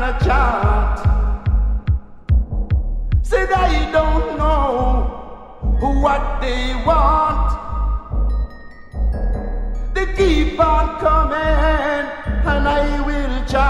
a chant. Said I don't know what they want. They keep on coming and I will chant.